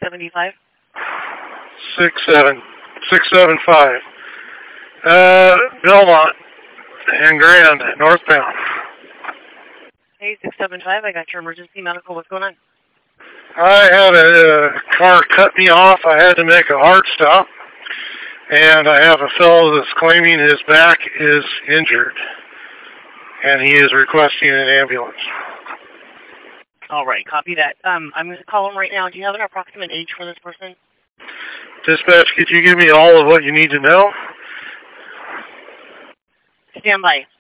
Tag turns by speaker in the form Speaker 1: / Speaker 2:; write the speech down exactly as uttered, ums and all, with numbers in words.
Speaker 1: seven five.
Speaker 2: Six seven six seven five. Uh, Belmont and Grand northbound.
Speaker 1: Hey, six seven five. I got your emergency medical. What's going on?
Speaker 2: I had a, a car cut me off. I had to make a hard stop, and I have a fellow that's claiming his back is injured, and he is requesting an ambulance.
Speaker 1: All right, copy that. Um, I'm going to call him right now. Do you have an approximate age for this person?
Speaker 2: Dispatch, could you give me all of what you need to know?
Speaker 1: Stand by.